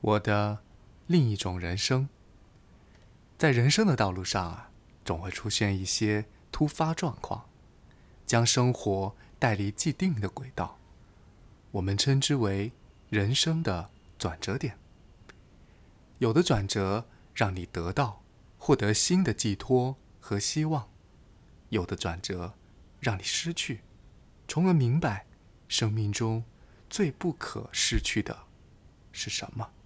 我的另一种人生。在人生的道路上总会出现一些突发状况，将生活带离既定的轨道，我们称之为人生的转折点。有的转折让你获得新的寄托和希望，有的转折让你失去，从而明白生命中最不可失去的是什么。